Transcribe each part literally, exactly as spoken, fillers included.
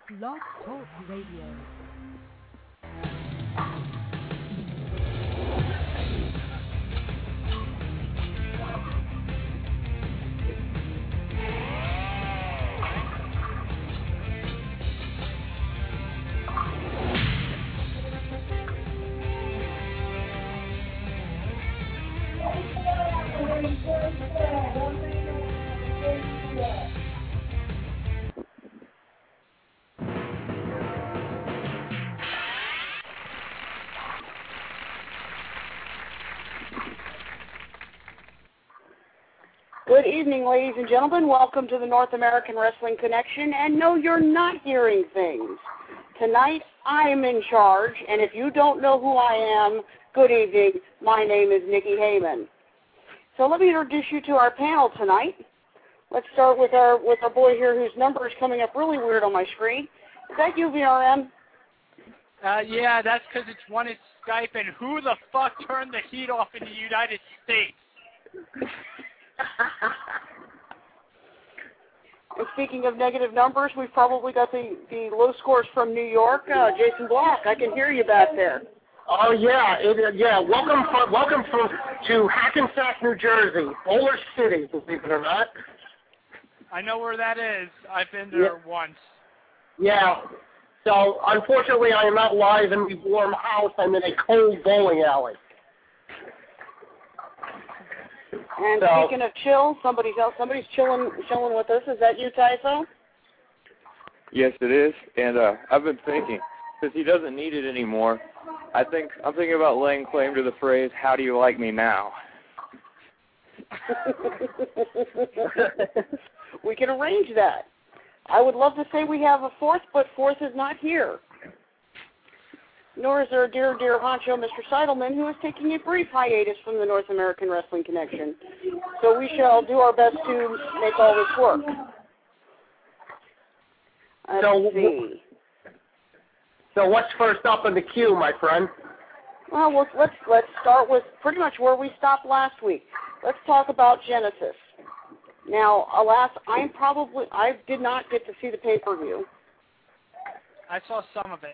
Blog Talk Radio. Good evening, ladies and gentlemen. Welcome to the North American Wrestling Connection. And no, you're not hearing things. Tonight, I am in charge, and if you don't know who I am, good evening. My name is Nikki Heyman. So let me introduce you to our panel tonight. Let's start with our with our boy here whose number is coming up really weird on my screen. Is that you, V R M? Uh, yeah, that's because it's one is Skype, and who the fuck turned the heat off in the United States? And speaking of negative numbers, we've probably got the, the low scores from New York. Uh, Jason Block, I can hear you back there. Oh yeah, it, yeah. Welcome, for, welcome for, to Hackensack, New Jersey, Boulder City, believe it or not. I know where that is. I've been there yeah. once. Yeah. So unfortunately, I am not live in the warm house. I'm in a cold bowling alley. And so, speaking of chill, somebody's else, somebody's chilling, chilling with us. Is that you, Typho? Yes, it is. And uh, I've been thinking, since he doesn't need it anymore, I think I'm thinking about laying claim to the phrase, "How do you like me now?" We can arrange that. I would love to say we have a fourth, but fourth is not here. Nor is there a dear, dear honcho, Mister Seidelman, who is taking a brief hiatus from the North American Wrestling Connection. So we shall do our best to make all this work. Let's so, see. So what's first up in the queue, my friend? Well, let's, let's let's start with pretty much where we stopped last week. Let's talk about Genesis. Now, alas, I'm probably I did not get to see the pay-per-view. I saw some of it.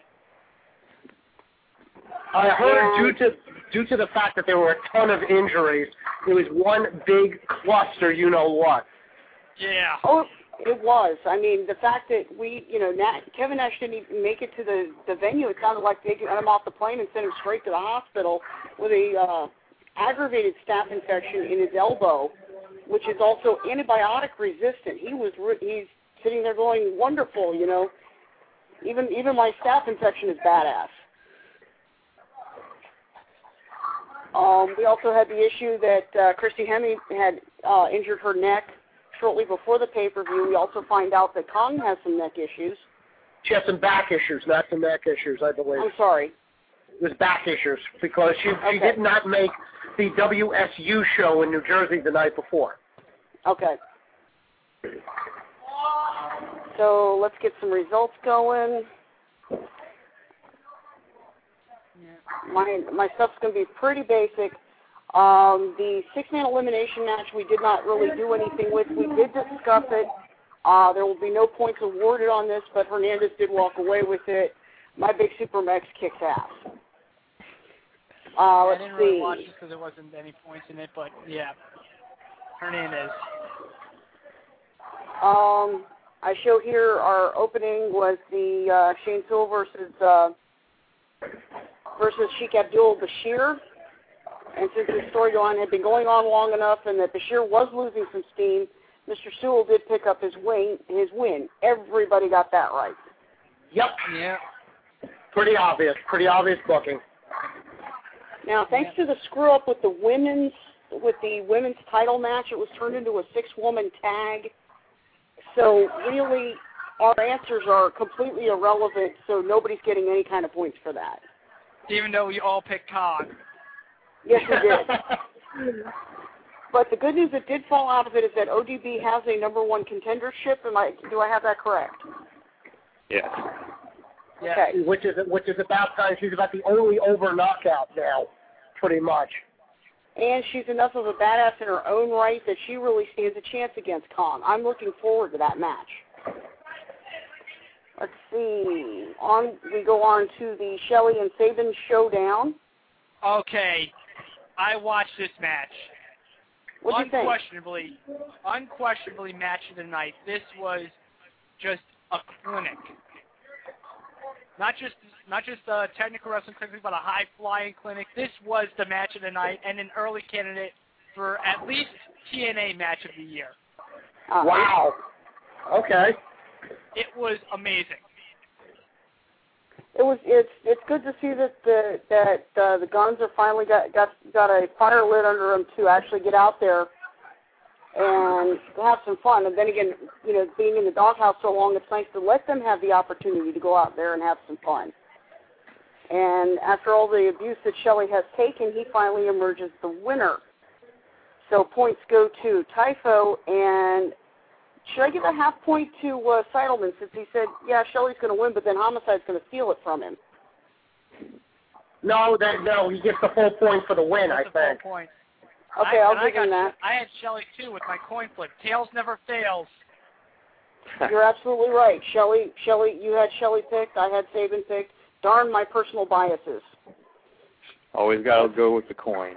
I heard due to due to the fact that there were a ton of injuries, it was one big cluster. You know what? Yeah. Oh, it was. I mean, the fact that we, you know, Nat, Kevin Nash didn't even make it to the the venue. It sounded like they got him off the plane and sent him straight to the hospital with a uh, aggravated staph infection in his elbow, which is also antibiotic resistant. He was re- he's sitting there going, wonderful, you know. Even even my staph infection is badass. Um, we also had the issue that uh, Christy Hemme had uh, injured her neck shortly before the pay-per-view. We also find out that Kong has some neck issues. She has some back issues, not some neck issues, I believe. I'm sorry. It was back issues because she, okay. she did not make the W S U show in New Jersey the night before. Okay. So let's get some results going. My my stuff's going to be pretty basic. Um, the six-man elimination match we did not really do anything with. We did discuss it. Uh, there will be no points awarded on this, but Hernandez did walk away with it. My Big Super Mex kicks ass. Uh, let's I didn't see. really watch it because there wasn't any points in it, but yeah, Hernandez. Um, I show here our opening was the uh, Shane Tool versus uh, versus Sheik Abdul Bashir. And since the storyline had been going on long enough and that Bashir was losing some steam, Mister Sewell did pick up his win. His win. Everybody got that right. Yep. Yeah. Pretty obvious. Pretty obvious booking. Now, thanks to the screw up with the women's with the women's title match, it was turned into a six-woman tag. So really, our answers are completely irrelevant. So nobody's getting any kind of points for that. Even though we all picked Kong. Yes, we did. But the good news that did fall out of it is that O D B has a number one contendership. Am I? Do I have that correct? Yes. Okay. Which is which is about time. She's about the only over knockout now, pretty much. And she's enough of a badass in her own right that she really stands a chance against Kong. I'm looking forward to that match. Let's see. On we go on to the Shelley and Sabin showdown. Okay, I watched this match. What do you think? Unquestionably, unquestionably match of the night. This was just a clinic. Not just not just a technical wrestling clinic, but a high flying clinic. This was the match of the night and an early candidate for at least T N A match of the year. Uh, Wow. Okay. It was amazing. It was. It's. It's good to see that the that uh, the Guns are finally got got got a fire lit under them to actually get out there and have some fun. And then again, you know, being in the doghouse so long, it's nice to let them have the opportunity to go out there and have some fun. And after all the abuse that Shelley has taken, he finally emerges the winner. So points go to Typho, and should I give a half point to uh, Seidelman since he said, yeah, Shelley's going to win, but then Homicide's going to steal it from him? No, that no, he gets the full point for the win, That's I a full think. point. Okay, I, I'll and give I got, him that. I had Shelley too with my coin flip. Tails never fails. You're absolutely right. Shelley, Shelley, you had Shelley picked. I had Sabin picked. Darn my personal biases. Always got to go with the coin.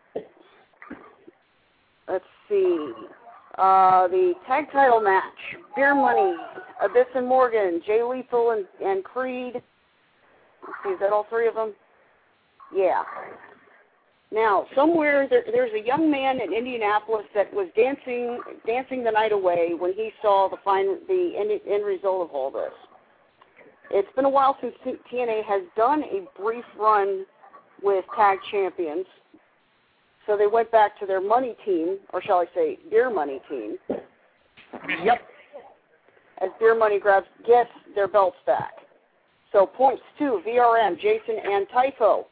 Let's see. Uh, the tag title match. Beer Money, Abyss and Morgan, Jay Lethal and, and Creed. Let's see, is that all three of them? Yeah. Now, somewhere there, there's a young man in Indianapolis that was dancing dancing the night away when he saw the fine, the end, end result of all this. It's been a while since T N A has done a brief run with tag champions, so they went back to their money team, or shall I say, Beer Money team. Yep. As Beer Money grabs gets their belts back. So points to V R M, Jason, and Typho.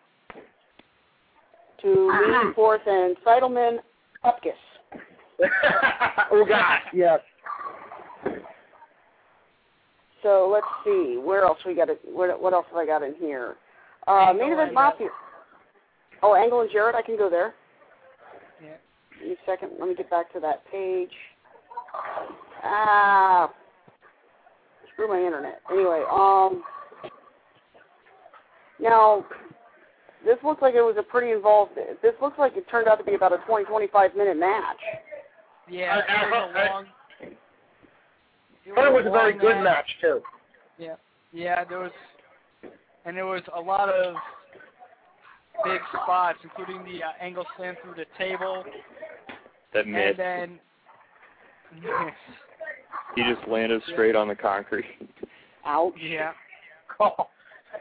To Lee Forth and Seidelman, Upkiss. Oh, God, yes. So let's see, where else we got? It, what, what else have I got in here? Uh, main event Mafia. Oh, Angle and Jarrett, I can go there. Yeah. Give me a second. Let me get back to that page. Ah, screw my internet. Anyway, um, now this looks like it was a pretty involved. This looks like it turned out to be about a twenty, twenty-five minute match. Yeah, I- I- it was a I- long. It But it was a very long good match, too. Yeah, yeah, there was, and there was a lot of big spots, including the uh, angle slam through the table, That and missed. then He just landed straight on the concrete. Ouch. yeah, Oh.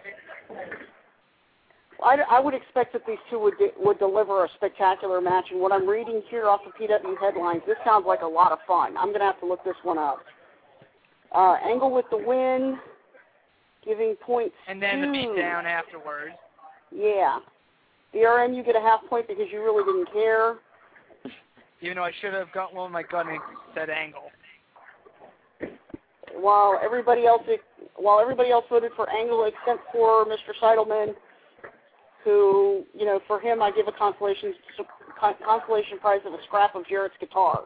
I, I would expect that these two would de- would deliver a spectacular match, and what I'm reading here off the P W headlines, this sounds like a lot of fun. I'm going to have to look this one up. Uh, Angle with the win, giving points and then to, the beat down afterwards. Yeah. B R M, you get a half point because you really didn't care. Even though I should have got one with my gun and said Angle. While everybody else, while everybody else voted for Angle except for Mister Seidelman, who, you know, for him I give a consolation consolation prize of a scrap of Jarrett's guitar.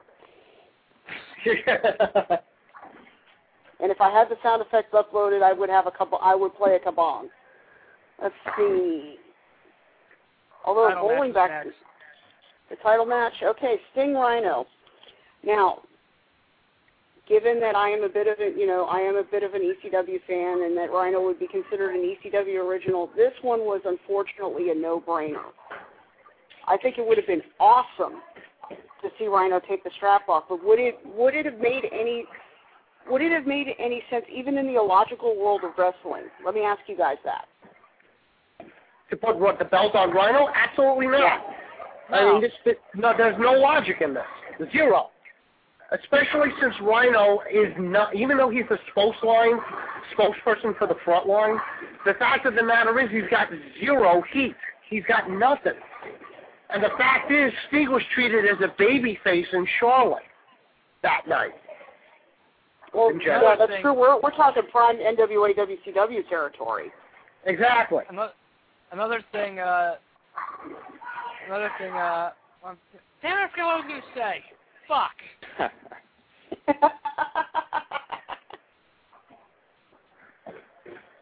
And if I had the sound effects uploaded, I would have a couple. I would play a kabong. Let's see. Although Title bowling match is back, next. the title match. Okay, Sting Rhino. Now, given that I am a bit of a, you know, I am a bit of an E C W fan, and that Rhino would be considered an E C W original, this one was unfortunately a no-brainer. I think it would have been awesome to see Rhino take the strap off, but would it would it have made any would it have made any sense even in the illogical world of wrestling? Let me ask you guys that. To put what, the belt on Rhino? Absolutely not. Yeah. I No. mean, this, this, no, there's no logic in this. Zero. Especially since Rhino is not, even though he's the spokesline, spokesperson for the front line, the fact of the matter is he's got zero heat. He's got nothing. And the fact is, Sting was treated as a babyface in Charlotte that night. Well, In general. yeah, that's true. We're we're talking prime N W A W C W territory. Exactly. Another, another thing, uh, another thing, uh, um, damn, I forgot what I was going to say. Fuck.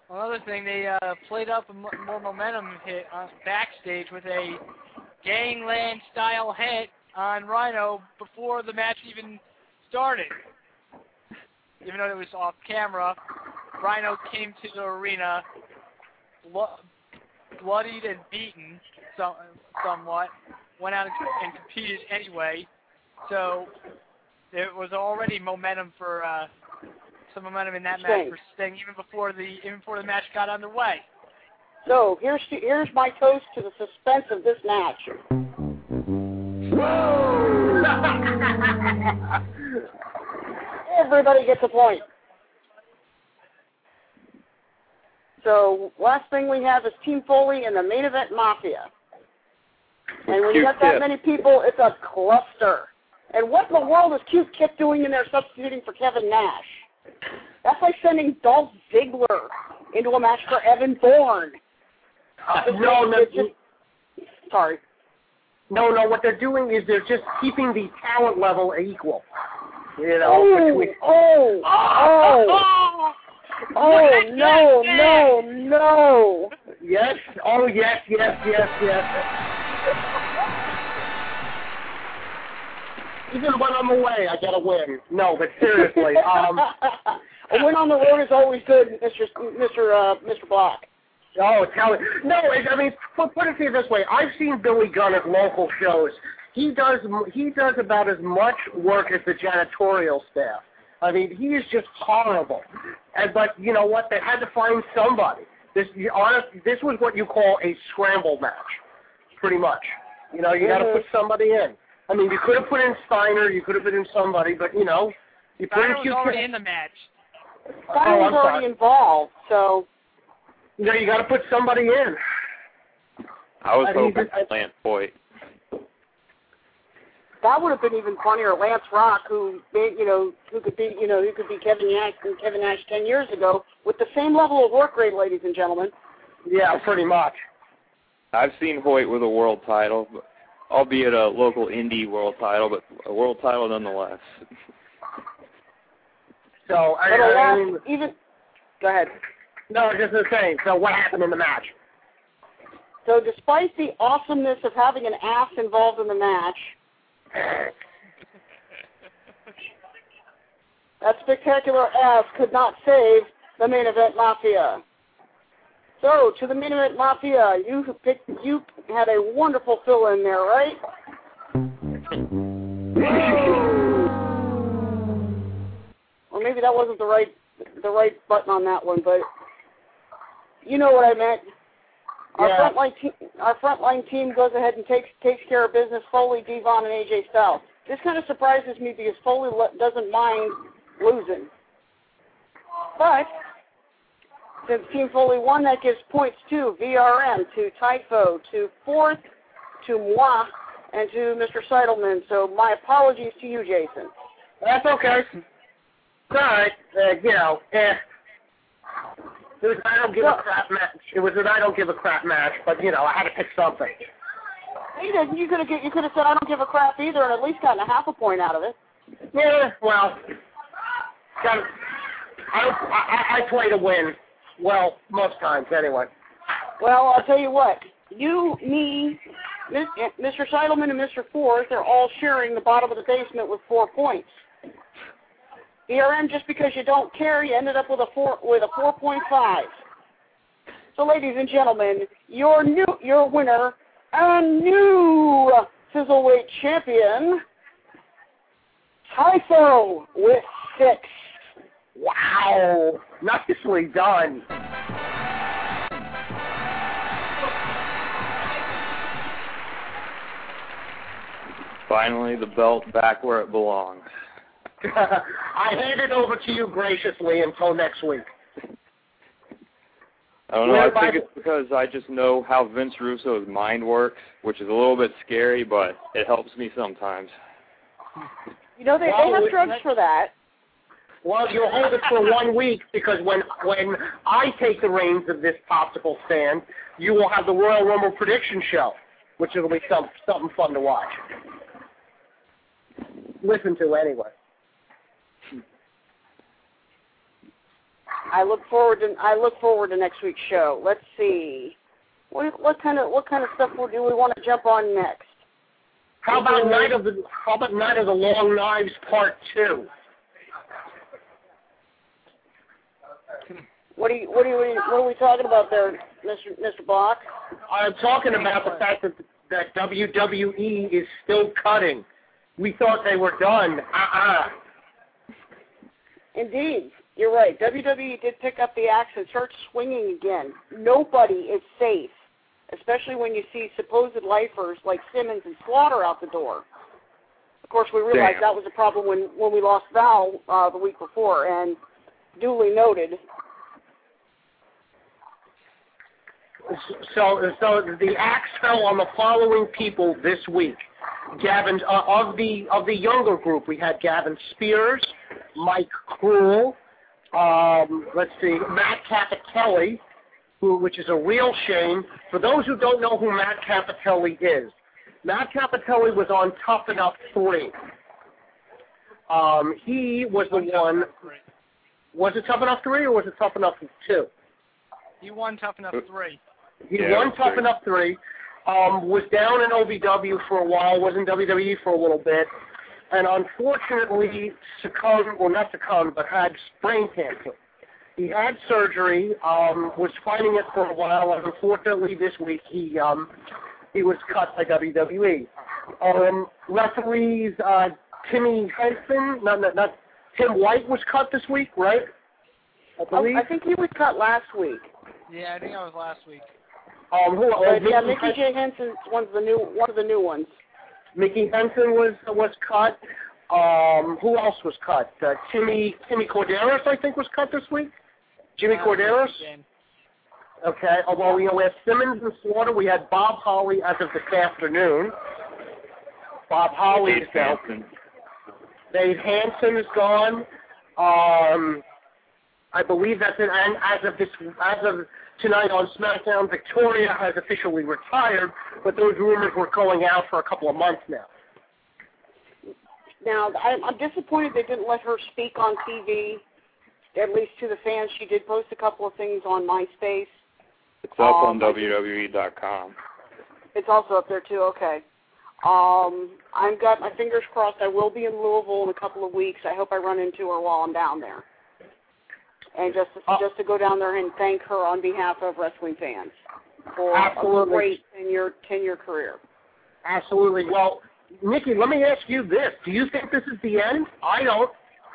Another thing, they uh, played up a m more momentum hit uh, backstage with a gangland-style hit on Rhino before the match even started. Even though it was off camera, Rhino came to the arena blo bloodied and beaten so somewhat, went out and, and competed anyway. So there was already momentum for uh, some momentum in that match for Sting, even before the even before the match got underway. So here's here's my toast to the suspense of this match. Everybody gets a point. So last thing we have is Team Foley and the Main Event Mafia. And when you got that many people, it's a cluster. And what in the world is Cute Kip doing in there substituting for Kevin Nash? That's like sending Dolph Ziggler into a match for Evan Bourne. Uh, no, no. Just, sorry. No, no, what they're doing is they're just keeping the talent level equal. You know, oh, between... oh, oh, oh, oh, no, no, no. Yes, oh, yes, yes, yes, yes. Even when I'm away, I gotta win. No, but seriously, um, a win on the road is always good, Mister Mister Uh, Mister Black. Oh, tell it. No, I mean, put, put it to you this way. I've seen Billy Gunn at local shows. He does he does about as much work as the janitorial staff. I mean, he is just horrible. And but you know what? They had to find somebody. This you, honest, this was what you call a scramble match, pretty much. You know, you got to Mm-hmm. put somebody in. I mean, you could have put in Steiner, you could have put in somebody, but you know, you put Steiner in. was Q- already in the match. Steiner oh, was already sorry. involved, so. You know, you got to put somebody in. I was I mean, hoping I- Lance Hoyt. That would have been even funnier. Lance Rock, who made, you know, who could be, you know, who could be Kevin Nash and Kevin Nash ten years ago, with the same level of work rate, ladies and gentlemen. Yeah, pretty much. I've seen Hoyt with a world title, albeit a local indie world title, but a world title nonetheless. So I, But I alas, mean, even, go ahead. no, just the same. So what happened in the match? So despite the awesomeness of having an ass involved in the match, that spectacular ass could not save the Main Event Mafia. So, to the Main Event Mafia, you picked, you had a wonderful fill-in there, right? Or maybe that wasn't the right, the right button on that one, but you know what I meant. Our Yeah. frontline team, our frontline team goes ahead and takes takes care of business. Foley, Devon, and A J Styles. This kind of surprises me because Foley le- doesn't mind losing. But since Team Foley won, that gives points to V R M, to Typho, to Fourth, to Moi, and to Mister Seidelman. So my apologies to you, Jason. That's okay. It's all right. Uh, you know, eh. It was an I don't give a crap match. It was an I don't give a crap match, but you know, I had to pick something. You did. You could have you could have said I don't give a crap either, and at least gotten a half a point out of it. Yeah, well, got I don't. I, I I play to win. Well, most times anyway. Well, I'll tell you what. You, me, Mister Seidelman, and Mister Fourth are all sharing the bottom of the basement with four points. V R M, just because you don't care, you ended up with a four with a four point five. So, ladies and gentlemen, your new your winner and new Sizzleweight champion, Typho, with six. Wow, nicely done. Finally, the belt back where it belongs. I hand it over to you graciously until next week. I don't know, Yeah, I think but- it's because I just know how Vince Russo's mind works, which is a little bit scary, but it helps me sometimes. You know, they, they Well, have we- drugs for that. Well, you'll hold it for one week because when when I take the reins of this popsicle stand, you will have the Royal Rumble prediction show, which will be some, something fun to watch. Listen to anyway. I look forward to I look forward to next week's show. Let's see, what what kind of what kind of stuff do we want to jump on next? How about Night of the How about Night of the Long Knives Part Two? What are you what are you what are we talking about there, Mister Mister Block? I'm talking about the fact that that W W E is still cutting. We thought they were done. Uh-uh. Indeed, you're right. W W E did pick up the axe and start swinging again. Nobody is safe, especially when you see supposed lifers like Simmons and Slaughter out the door. Of course, we realized Damn. that was a problem when, when we lost Val uh, the week before, and duly noted. So, so the axe fell on the following people this week. Gavin, uh, of the of the younger group, we had Gavin Spears, Mike Cruel, um, let's see, Matt Capitelli, who, which is a real shame. For those who don't know who Matt Capitelli is, Matt Capitelli was on Tough Enough three. Um, he was the one. Was it Tough Enough three or was it Tough Enough two? He won Tough Enough three. He Yeah, won Tough three. Enough three. Um, was down in O V W for a while, was in W W E for a little bit, and unfortunately succumbed, well not succumbed, but had brain cancer. He had surgery, um, was fighting it for a while, and unfortunately this week he um, he was cut by W W E. Um, referees uh, Timmy Henson, not, not, not Tim White was cut this week, right? I believe. I think he was cut last week. Yeah, I think that was last week. Um, who, uh, But yeah, Mickey Mickey J. Henson's one's the new one of the new ones. Mickey Henson was was cut. Um, who else was cut? Uh, Timmy Timmy Corderas, I think, was cut this week. Jimmy Uh, Corderas. game. Okay. Uh, well, you know, we have Simmons and Slaughter. We had Bob Holly as of this afternoon. Bob Holly is Dave out. Hansen. Dave Hansen is gone. Um, I believe that's it. And as of this, as of tonight on SmackDown, Victoria has officially retired, but those rumors were going out for a couple of months now. Now, I'm, I'm disappointed they didn't let her speak on T V, at least to the fans. She did post a couple of things on MySpace. It's up on Um, W W E dot com. It's also up there, too. Okay. Um, I've got my fingers crossed. I will be in Louisville in a couple of weeks. I hope I run into her while I'm down there. And just to, Uh, just to go down there and thank her on behalf of wrestling fans for Absolutely. a great ten-year, ten-year career. Absolutely. Well, Nikki, let me ask you this. Do you think this is the end? I don't.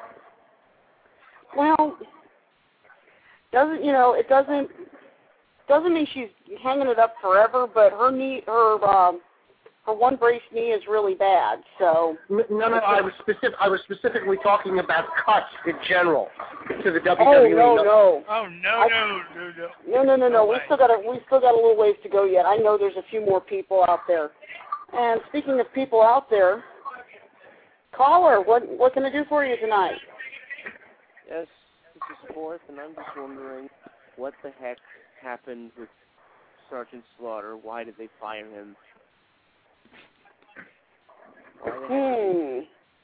Well, doesn't you know? It doesn't doesn't mean she's hanging it up forever. But her knee, her um, her one braced knee is really bad. So N- No, no, I was specific. I was specifically talking about cuts in general to the W oh W E. no no Oh no I- no no no. no no no no. We way. still got a we still got a little ways to go yet. I know there's a few more people out there. And speaking of people out there, caller, what what can I do for you tonight? Yes, this is Fourth, and I'm just wondering what the heck happened with Sergeant Slaughter. Why did they fire him? Why the heck? Hmm.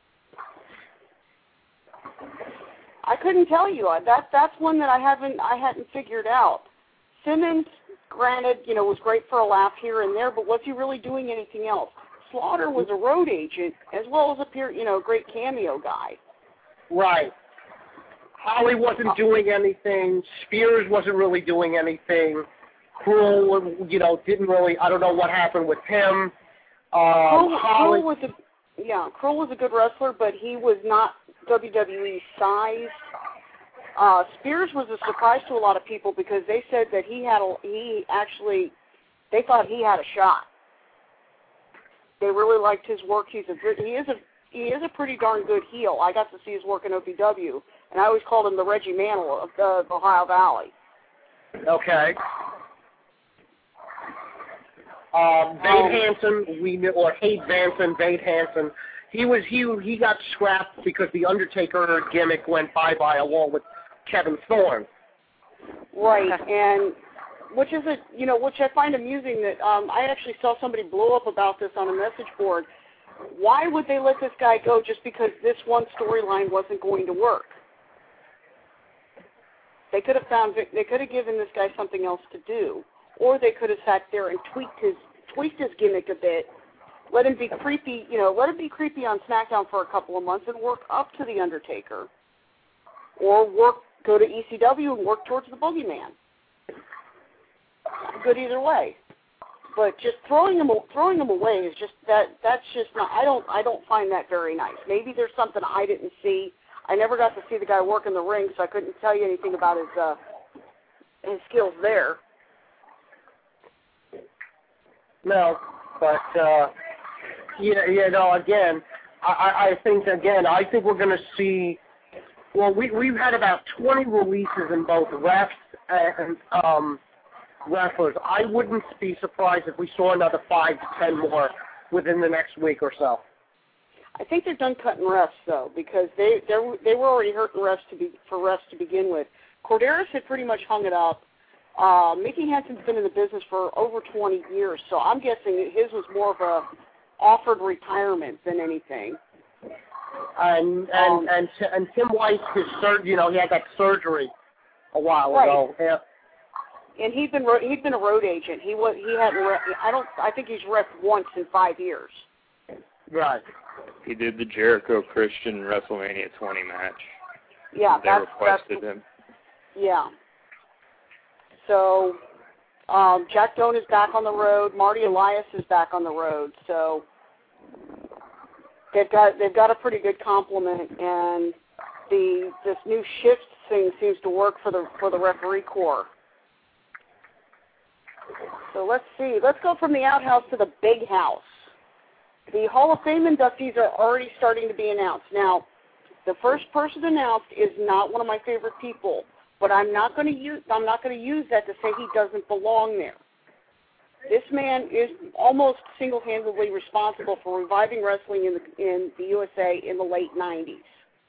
I couldn't tell you. I- That that's one that I haven't I hadn't figured out. Simmons, granted, you know, was great for a laugh here and there, but was he really doing anything else? Slaughter was a road agent as well as a peer, you know, a great cameo guy. Right. Holly wasn't doing anything. Spears wasn't really doing anything. Cruel, you know, didn't really. I don't know what happened with him. Um, Cruel, Holly. Cruel was a yeah, Cruel was a good wrestler, but he was not W W E size. Uh, Spears was a surprise to a lot of people because they said that he had a, he actually they thought he had a shot. They really liked his work. He's a good, he is a he is a pretty darn good heel. I got to see his work in O V W, and I always called him the Reggie Mantle of the, the Ohio Valley. Okay. Um, Vade Hansen, we knew, or Hade Vanson, Vade Hansen. He was he he got scrapped because the Undertaker gimmick went bye bye along with Kevin Thorne. Right, and which is a you know which I find amusing that um, I actually saw somebody blow up about this on a message board. Why would they let this guy go just because this one storyline wasn't going to work? They They could have found. They could have given this guy something else to do, or they could have sat there and tweaked his tweaked his gimmick a bit. Let him be creepy, you know. Let him be creepy on SmackDown for a couple of months and work up to the Undertaker, or work go to E C W and work towards the Boogeyman. Good either way. But just throwing them throwing them away is just that that's just not. I don't I don't find that very nice. Maybe there's something I didn't see. I never got to see the guy work in the ring, so I couldn't tell you anything about his uh, his skills there. No, but uh, you know, you know, again, I, I think again, I think we're going to see. Well, we we've had about twenty releases in both refs and um, wrestlers. I wouldn't be surprised if we saw another five to ten more within the next week or so. I think they're done cutting refs though, because they they they were already hurting refs to be for refs to begin with. Corderas had pretty much hung it up. Uh, Mickey Hanson's been in the business for over twenty years, so I'm guessing that his was more of a offered retirement than anything. And and Um, and, and Tim Weiss, his sur- you know, he had that surgery a while Right. ago. Yeah. And he'd been ro- he'd been a road agent. He was he hadn't. Re- I don't. I think he's reffed once in five years. Right. He did the Jericho Christian WrestleMania twenty match. Yeah, They that's requested that's, him. Yeah. So, um, Jack Doan is back on the road. Marty Elias is back on the road. So they've got they've got a pretty good complement, and the this new shift thing seems to work for the for the referee corps. So let's see. Let's go from the outhouse to the big house. The Hall of Fame inductees are already starting to be announced. Now, the first person announced is not one of my favorite people, but I'm not going to use I'm not going to use that to say he doesn't belong there. This man is almost single-handedly responsible for reviving wrestling in the in the U S A in the late nineties,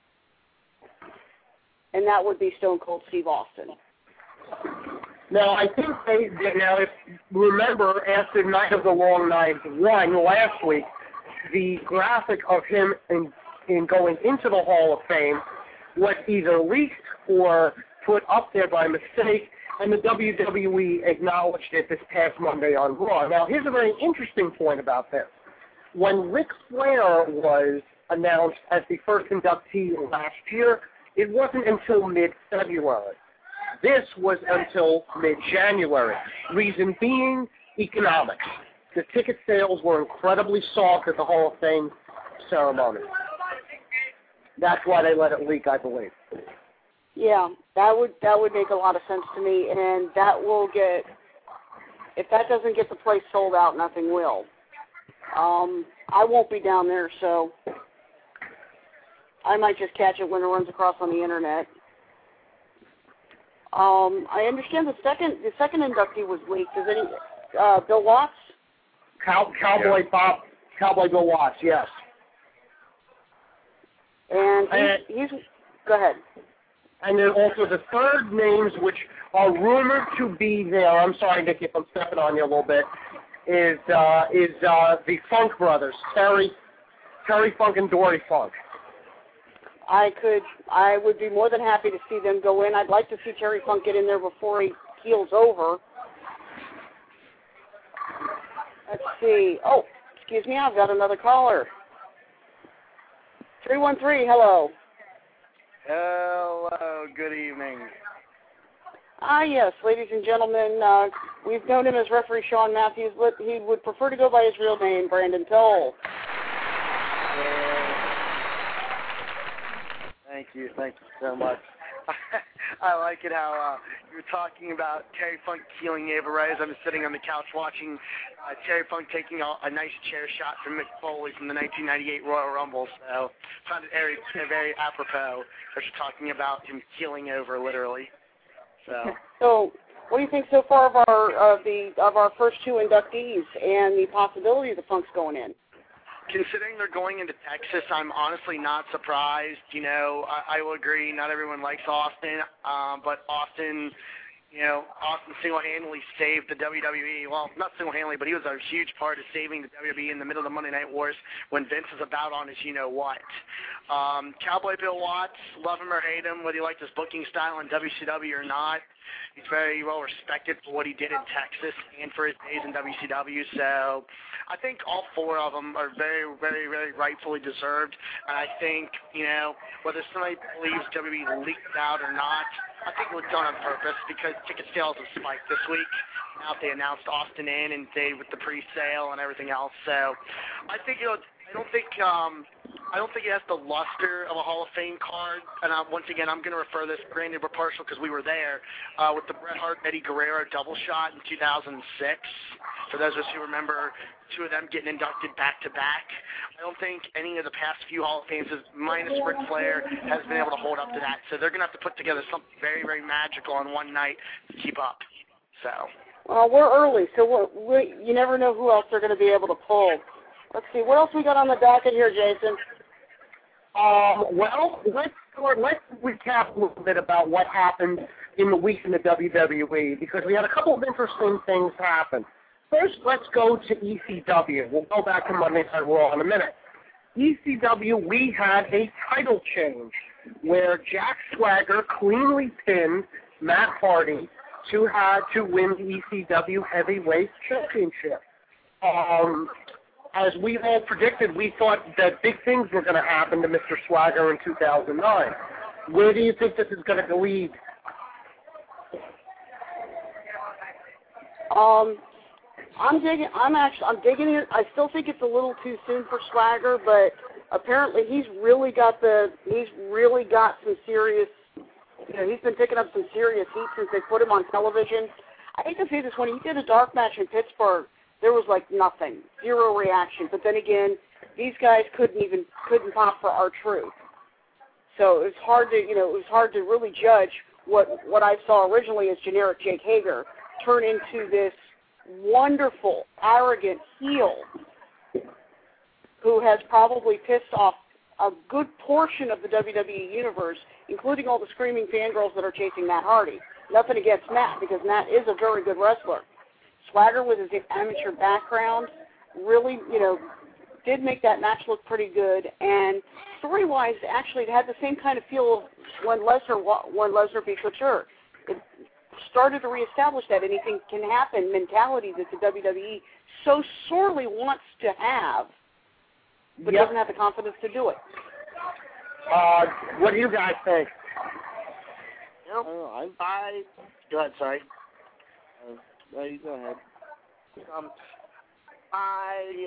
and that would be Stone Cold Steve Austin. Now, I think they, now if remember, after Night of the Long Knives won last week, the graphic of him in, in going into the Hall of Fame was either leaked or put up there by mistake, and the W W E acknowledged it this past Monday on Raw. Now, here's a very interesting point about this. When Ric Flair was announced as the first inductee last year, it wasn't until mid-February. This was until mid-January. Reason being, economics. The ticket sales were incredibly soft at the Hall of Fame ceremony. That's why they let it leak, I believe. Yeah, that would that would make a lot of sense to me, and that will get, if that doesn't get the place sold out, nothing will. Um, I won't be down there, so I might just catch it when it runs across on the internet. Um, I understand the second the second inductee was leaked. Is any uh, Bill Watts? Cow, Cowboy Yeah. Bob, Cowboy Bill Watts, yes. And he's, he's go ahead. And then also the third names, which are rumored to be there, I'm sorry, Nick, if I'm stepping on you a little bit, is uh, is uh, the Funk brothers, Terry, Terry Funk and Dory Funk. I could, I would be more than happy to see them go in. I'd like to see Terry Funk get in there before he keels over. Let's see. Oh, excuse me, I've got another caller. three one three, hello. Hello, good evening. Ah, yes, ladies and gentlemen, uh, we've known him as referee Sean Matthews, but he would prefer to go by his real name, Brandon Toll. Thank you, thank you so much. I like it how uh, you were talking about Terry Funk keeling over right as I'm sitting on the couch watching uh, Terry Funk taking a, a nice chair shot from Mick Foley from the nineteen ninety-eight Royal Rumble. So found it very, very apropos as you're talking about him keeling over literally. So. So, what do you think so far of our of the of our first two inductees and the possibility of the Funks going in? Considering they're going into Texas, I'm honestly not surprised. You know, I, I will agree, not everyone likes Austin, um, but Austin you know, Austin single-handedly saved the W W E. Well, not single-handedly, but he was a huge part of saving the W W E in the middle of the Monday Night Wars when Vince is about on his you-know-what. Um, Cowboy Bill Watts, love him or hate him, whether you like his booking style in W C W or not. He's very well respected for what he did in Texas and for his days in W C W. So I think all four of them are very, very, very rightfully deserved. And I think, you know, whether somebody believes W W E leaked out or not, I think it was done on purpose because ticket sales have spiked this week. Now they announced Austin in and they with the pre-sale and everything else. So I think, you know, I don't think um, I don't think it has the luster of a Hall of Fame card. And I, once again, I'm going to refer this. Granted, we're partial because we were there uh, with the Bret Hart Eddie Guerrero double shot in two thousand six. For those of us who remember, two of them getting inducted back to back. I don't think any of the past few Hall of Fames, minus Ric Flair, has been able to hold up to that. So they're going to have to put together something very, very magical on one night to keep up. So. Well, we're early, so we're, we you never know who else they're going to be able to pull. Let's see, what else we got on the docket here, Jason? Um, well, let's let's recap a little bit about what happened in the week in the W W E because we had a couple of interesting things happen. First, let's go to E C W. We'll go back to Monday Night Raw in a minute. E C W, we had a title change where Jack Swagger cleanly pinned Matt Hardy to have to win the E C W Heavyweight Championship. Um, as we all predicted, we thought that big things were going to happen to Mister Swagger in two thousand nine. Where do you think this is going to lead? Um, I'm digging. I'm actually. I'm digging it. I still think it's a little too soon for Swagger, but apparently he's really got the. He's really got some serious. You know, he's been picking up some serious heat since they put him on television. I hate to say this, when he did a dark match in Pittsburgh, there was like nothing, zero reaction. But then again, these guys couldn't even couldn't pop for R-Truth. So it was hard to, you know, it was hard to really judge what what I saw originally as generic Jake Hager turn into this wonderful, arrogant heel who has probably pissed off a good portion of the W W E universe, including all the screaming fangirls that are chasing Matt Hardy. Nothing against Matt, because Matt is a very good wrestler. Swagger, with his amateur background, really, you know, did make that match look pretty good. And story-wise, actually, it had the same kind of feel of when Lesnar when Lesnar beat Couture. It started to reestablish that anything can happen mentality that the W W E so sorely wants to have, but yep. doesn't have the confidence to do it. Uh, what do you guys think? Nope. Oh, I, I go ahead. Sorry. Uh, no, you go ahead. Um, I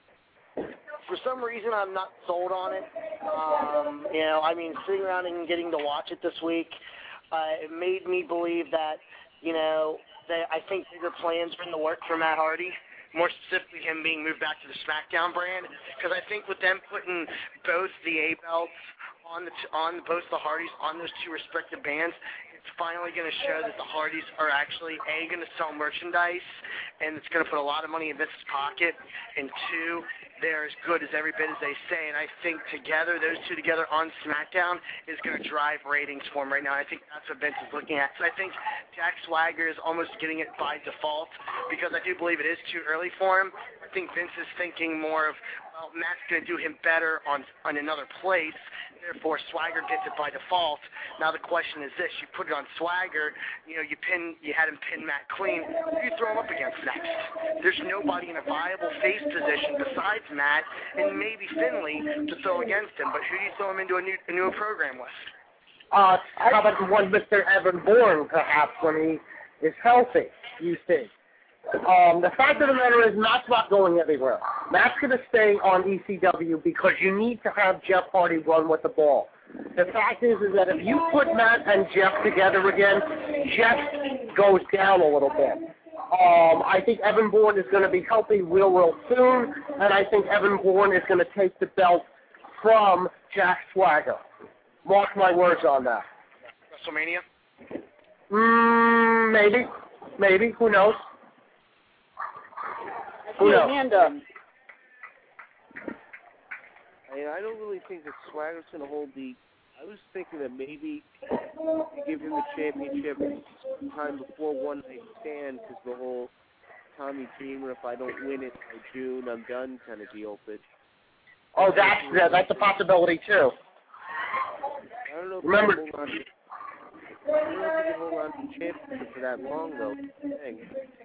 for some reason I'm not sold on it. Um, you know, I mean, sitting around and getting to watch it this week, uh, it made me believe that you know that I think bigger plans are in the work for Matt Hardy. More specifically, him being moved back to the SmackDown brand, because I think with them putting both the A belts on the t- on both the Hardys on those two respective bands, it's finally going to show that the Hardys are actually A, going to sell merchandise, and it's going to put a lot of money in Vince's pocket, and two, they're as good as every bit as they say. And I think together, those two together on SmackDown is going to drive ratings for him right now. I think that's what Vince is looking at. So I think Jack Swagger is almost getting it by default because I do believe it is too early for him. I think Vince is thinking more of, well, Matt's going to do him better on on another place. Therefore, Swagger gets it by default. Now the question is this: you put it on Swagger, you know, you pin, you had him pin Matt clean. Who do you throw him up against next? There's nobody in a viable face position besides Matt and maybe Finlay to throw against him. But who do you throw him into a new a new program with? Uh, how about the one Mister Evan Bourne, perhaps, when he is healthy? You see. Um, the fact of the matter is, Matt's not going anywhere. Matt's going to stay on E C W because you need to have Jeff Hardy run with the ball. The fact is, is that if you put Matt and Jeff together again, Jeff goes down a little bit. Um, I think Evan Bourne is going to be healthy real, real soon, and I think Evan Bourne is going to take the belt from Jack Swagger. Mark my words on that. WrestleMania? Mm, maybe. Maybe. Who knows? Who knows? Amanda. I, I don't really think that Swagger's going to hold the I was thinking that maybe you give him the championship sometime before One Night Stand, because the whole Tommy Dreamer, if I don't win it by June, I'm done kind of deal. But oh, that's yeah, that's a possibility too. I don't know if Remember, he can hold on to, I don't know if he can hold on to the championship for that long though. Dang.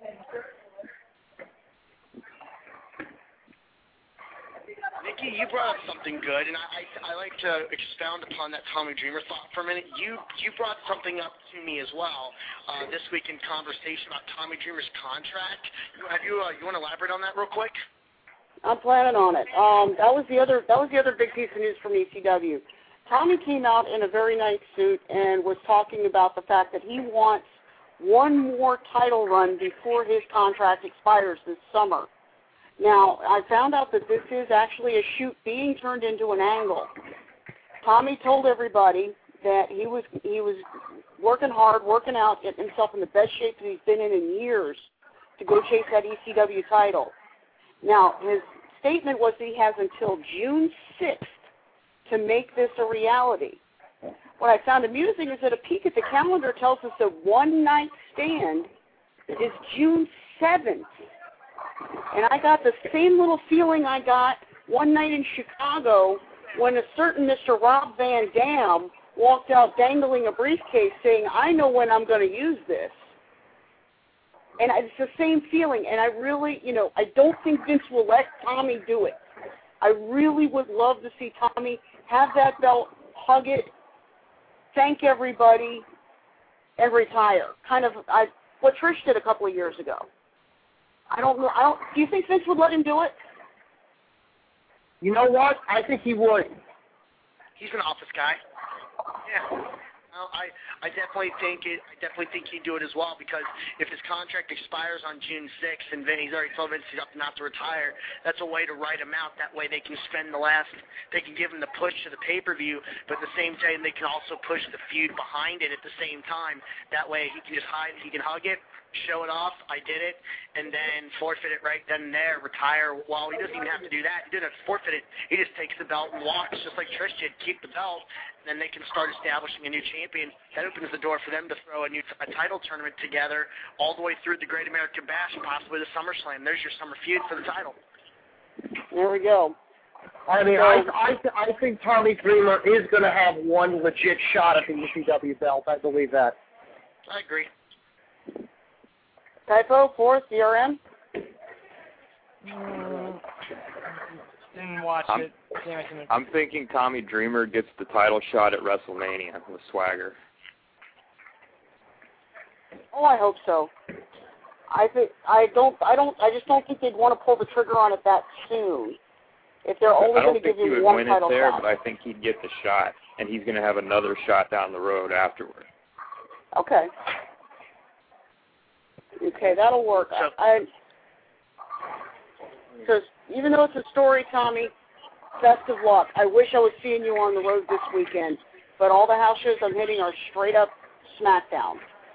Nikki, you brought up something good, and I, I, I like to expound upon that Tommy Dreamer thought for a minute. You you brought something up to me as well uh, this week in conversation about Tommy Dreamer's contract. Have you uh, you want to elaborate on that real quick? I'm planning on it. Um, that was the other that was the other big piece of news from E C W. Tommy came out in a very nice suit and was talking about the fact that he wants one more title run before his contract expires this summer. Now, I found out that this is actually a shoot being turned into an angle. Tommy told everybody that he was he was working hard, working out, getting himself in the best shape that he's been in in years to go chase that E C W title. Now, his statement was that he has until June sixth to make this a reality. What I found amusing is that a peek at the calendar tells us that One Night Stand is June seventh. And I got the same little feeling I got one night in Chicago when a certain Mister Rob Van Dam walked out dangling a briefcase saying, I know when I'm going to use this. And it's the same feeling. And I really, you know, I don't think Vince will let Tommy do it. I really would love to see Tommy have that belt, hug it, thank everybody, and retire. Kind of I, what Trish did a couple of years ago. I don't know. I don't. Do you think Vince would let him do it? You know what? I think he would. He's an office guy. Yeah. Well, I, I definitely think it. I definitely think he'd do it as well, because if his contract expires on June sixth and Vince, he's already told Vince he's up not to retire, that's a way to write him out. That way they can spend the last. They can give him the push to the pay per view, but at the same time they can also push the feud behind it at the same time. That way he can just hide. He can hug it, show it off, I did it, and then forfeit it right then and there, retire. Well, he doesn't even have to do that. He doesn't have to forfeit it. He just takes the belt and walks, just like Trish did, keep the belt, and then they can start establishing a new champion. That opens the door for them to throw a new t- a title tournament together all the way through the Great American Bash, possibly the SummerSlam. There's your summer feud for the title. There we go. I mean, I I, I think Tommy Dreamer is going to have one legit shot at the E C W belt. I believe that. I agree. Typo, fourth, D R M? Mm, didn't watch I'm, it. Yeah, I'm thinking Tommy Dreamer gets the title shot at WrestleMania with Swagger. Oh, I hope so. I think I don't. I don't. I just don't think they'd want to pull the trigger on it that soon. If they're only I going don't to give think he him would one win title it there, shot. but I think he'd get the shot, and he's going to have another shot down the road afterward. Okay. Okay, that'll work. So, I, because even though it's a story, Tommy, best of luck. I wish I was seeing you on the road this weekend, but all the house shows I'm hitting are straight up SmackDown.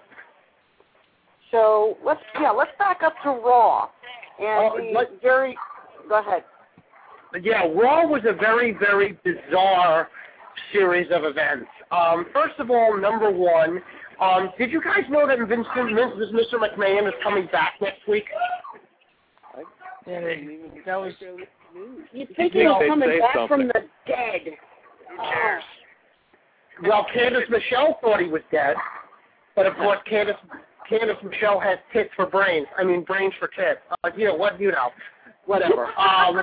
So let's yeah, let's back up to Raw and Oh, the let- very. Go ahead. Yeah, Raw was a very, very bizarre series of events. Um, first of all, number one, um, did you guys know that Vincent, Mister McMahon is coming back next week? yeah they, that was. You think he's Yeah, they coming say back something. from the dead? Who cares? Well, Candice Michelle thought he was dead, but of course Candice, Candice Michelle has tits for brains. I mean, brains for tits. Uh, you know what? You know, whatever. Um,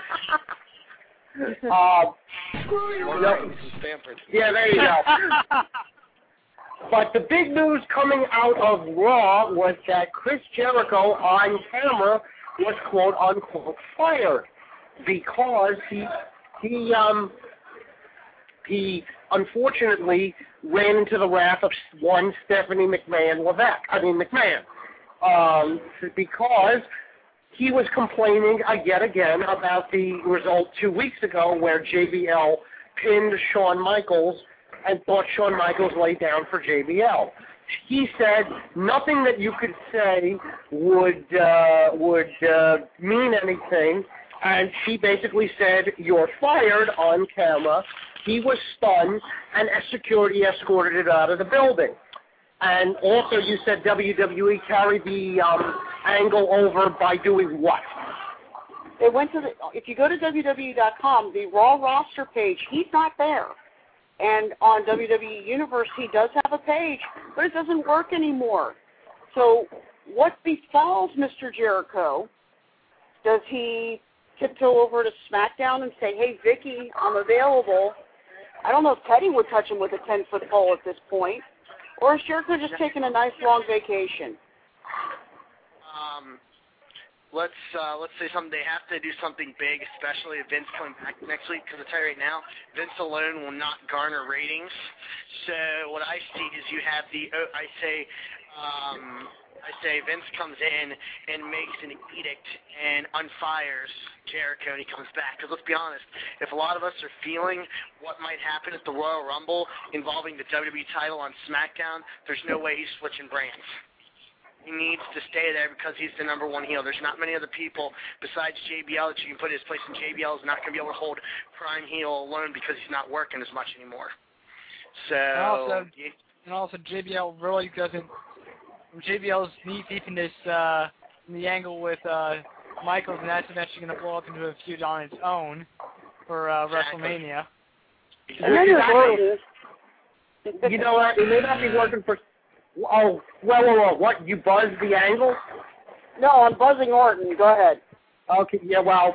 uh, no, yeah, there you go. But the big news coming out of Raw was that Chris Jericho on camera was quote unquote fired because he he um he unfortunately ran into the wrath of one Stephanie McMahon Levesque. I mean McMahon, um, because he was complaining uh, yet again about the result two weeks ago where J B L pinned Shawn Michaels and thought Shawn Michaels laid down for J B L. He said nothing that you could say would uh, would uh, mean anything, and she basically said, "You're fired" on camera, he was stunned, and security escorted it out of the building. And also, you said W W E carried the um, angle over by doing what? They went to the. If you go to W W E dot com, the Raw roster page, he's not there. And on W W E Universe, he does have a page, but it doesn't work anymore. So, what befalls Mister Jericho? Does he tiptoe over to SmackDown and say, "Hey, Vicky, I'm available"? I don't know if Teddy would touch him with a ten-foot pole at this point. Or is Jericho just taking a nice long vacation? Um, let's uh, let's say something. They have to do something big, especially if Vince coming back next week. Because I tell you right now, Vince alone will not garner ratings. So what I see is you have the uh, I say um, I say Vince comes in and makes an edict and unfires Jericho, and he comes back. Because let's be honest, if a lot of us are feeling what might happen at the Royal Rumble involving the W W E title on SmackDown, there's no way he's switching brands. He needs to stay there because he's the number one heel. There's not many other people besides J B L that you can put in his place, and J B L is not going to be able to hold Prime heel alone because he's not working as much anymore. So, and also, and also J B L really doesn't. J B L's knee deep in this uh, in the angle with uh, Michaels, and that's eventually going to blow up into a feud on its own for uh, WrestleMania. Exactly. You know what? It may not be working for. Oh, well, well, well, what? You buzzed the angle? No, I'm buzzing Orton. Go ahead. Okay. Yeah. Well.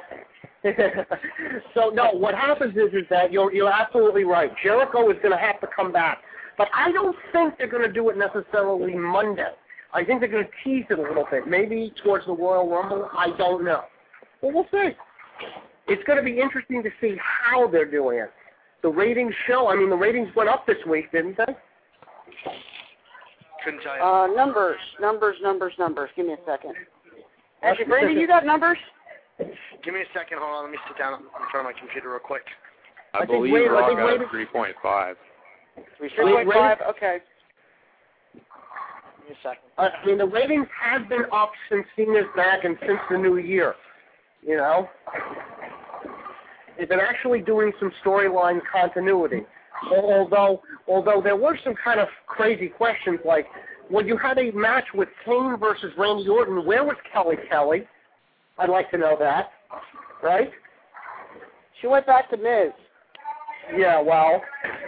So no. What happens is, is that you're you're absolutely right. Jericho is going to have to come back, but I don't think they're going to do it necessarily Monday. I think they're going to tease it a little bit, maybe towards the Royal Rumble. I don't know. But we'll see. It's going to be interesting to see how they're doing it. The ratings show. I mean, the ratings went up this week, didn't they? Couldn't tell you. Uh, numbers, numbers, numbers, numbers. Give me a second. Actually, Brandon, you got numbers? Give me a second. Hold on. Let me sit down in front of my computer real quick. I, I believe wait, Raw I think got wait, a three point five. three point five, okay. Give me a second. I mean, the ratings have been up since Cena's back and since the new year. You know? They've been actually doing some storyline continuity. Although, although there were some kind of crazy questions, like when you had a match with Kane versus Randy Orton, where was Kelly Kelly? I'd like to know that, right? She went back to Miz. Yeah, well,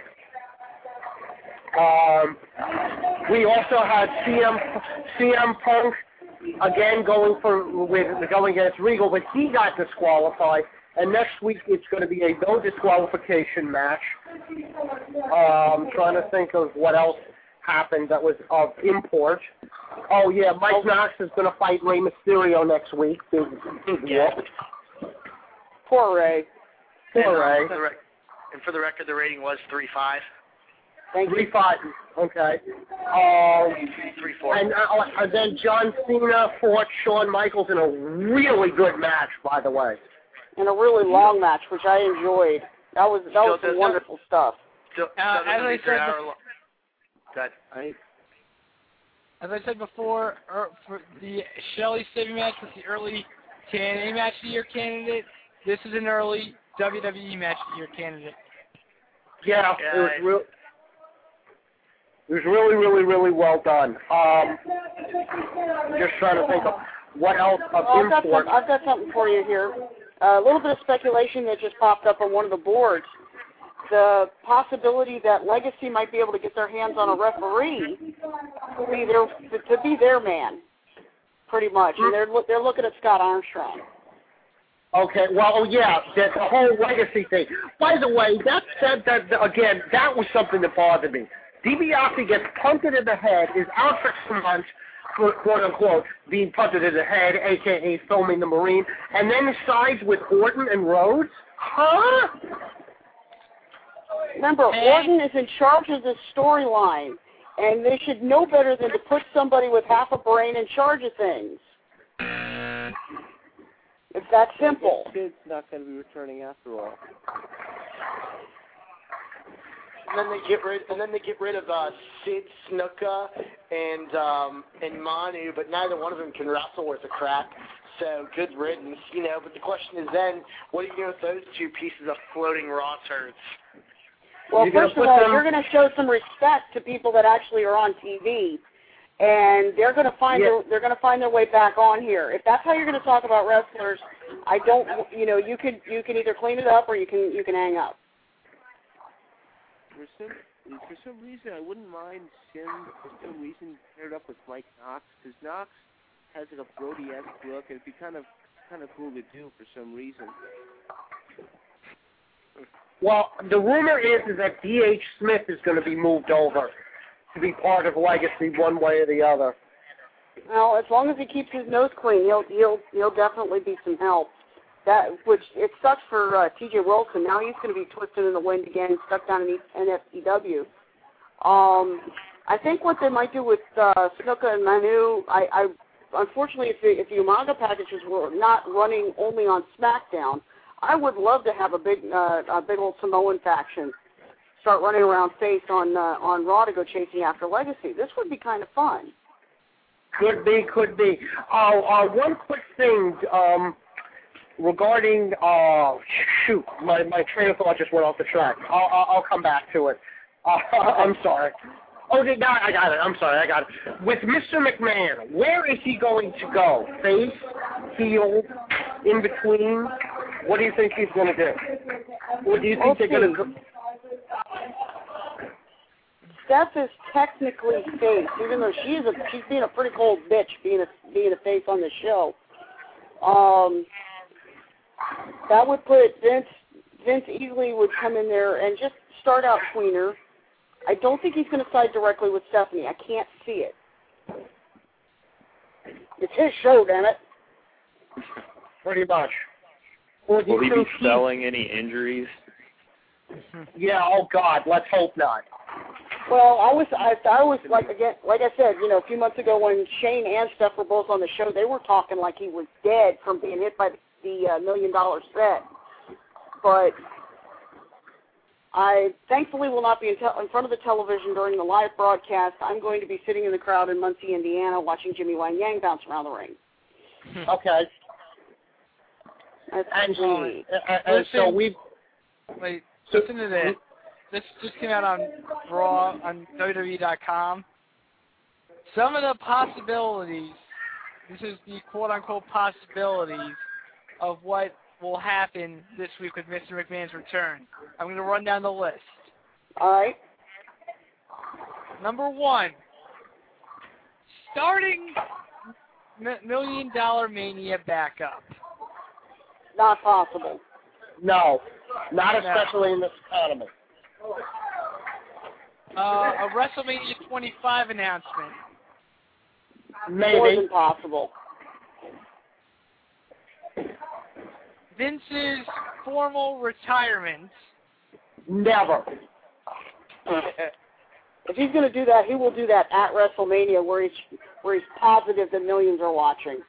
um, we also had C M C M Punk again going for with going against Regal, but he got disqualified. And next week it's going to be a no disqualification match. Um, trying to think of what else happened that was of import. Oh yeah, Mike Knox is going to fight Rey Mysterio next week. Big, big Yeah. Poor Ray. Poor Ray. And, uh, for the rec- and for the record, the rating was three five. Thank you. Three five. Okay. Um, three four. and, uh, and then John Cena fought Shawn Michaels in a really good match, by the way. And a really long match, which I enjoyed. That was that was Still some does wonderful stuff. Still, Uh, still as I said hour bef- lo- Good. I As I said before, er, for the Shelley Sabin match was the early T N A match of the year candidate. This is an early W W E match of the year candidate. Yeah, Yeah, it was real. It was really, really, really well done. Um, just trying to think of what else of Oh, I've got import. some, I've got something for you here. Uh, a little bit of speculation that just popped up on one of the boards. The possibility that Legacy might be able to get their hands on a referee to be their to be their man, pretty much. And they're loo- they're looking at Scott Armstrong. Okay, well, oh, yeah, the, the whole legacy thing. By the way, that said that again, that was something that bothered me. DiBiase gets punted in the head, is out for some months, quote unquote, being punted in the head, aka filming the Marine, and then sides with Orton and Rhodes. Huh? Remember, Orton is in charge of this storyline, and they should know better than to put somebody with half a brain in charge of things. It's that simple. Kid's not going to be returning after all. And then they get rid, and then they get rid of uh, Sid Snuka and um, and Manu, but neither one of them can wrestle worth a crap. So good riddance, you know. But the question is then, what are you doing with those two pieces of floating Raw turds? Well, You're first of gonna put all, them- you're going to show some respect to people that actually are on T V, and they're going to find Yeah. their, they're going to find their way back on here. If that's how you're going to talk about wrestlers, I don't. You know, you could you can either clean it up or you can you can hang up. For some, for some reason, I wouldn't mind Sim for some reason paired up with Mike Knox, because Knox has like a Brody-esque look, and it'd be kind of kind of cool to do for some reason. Well, the rumor is, is that D H Smith is going to be moved over to be part of Legacy one way or the other. Well, as long as he keeps his nose clean, he'll he'll he'll definitely be some help. That which it sucks for uh, T J Wilson. Now he's going to be twisted in the wind again, stuck down in N F C W. Um, I think what they might do with uh, Snuka and Manu, I, I unfortunately, if the if the Umaga packages were not running only on SmackDown, I would love to have a big uh, a big old Samoan faction start running around face on uh, on Raw to go chasing after Legacy. This would be kind of fun. Could be, could be. Uh, uh, one quick thing um, regarding, uh, shoot, my, my train of thought just went off the track. I'll, I'll, I'll come back to it. Uh, I'm sorry. Oh, no, I got it. I'm sorry, I got it. With Mister McMahon, where is he going to go? Face, heel, in between? What do you think he's going to do? Or do you think We'll they're going to see. Steph is technically face, even though she is a she's being a pretty cold bitch being a being a face on the show. Um, that would put Vince Vince easily would come in there and just start out tweener. I don't think he's going to side directly with Stephanie. I can't see it. It's his show, damn it. Pretty much. Or do Will he you be think he- selling any injuries? Yeah, oh God, let's hope not. Well, I was, I, I was like again, like I said, you know, a few months ago when Shane and Steph were both on the show, they were talking like he was dead from being hit by the, the uh, million dollar set. But I thankfully will not be in, te- in front of the television during the live broadcast. I'm going to be sitting in the crowd in Muncie, Indiana, watching Jimmy Wang Yang bounce around the ring. Okay. That's And, me. uh, uh, so we. Wait, So, listen to this. This just came out on Raw on W W E dot com. Some of the possibilities, this is the quote-unquote possibilities of what will happen this week with Mister McMahon's return. I'm going to run down the list. All right. Number one, starting M- Million Dollar Mania backup. Not possible. No, not especially in this economy. Uh, a WrestleMania twenty-five announcement. More Maybe. than possible. Vince's formal retirement. Never. If he's going to do that, he will do that at WrestleMania, where he's where he's positive that millions are watching.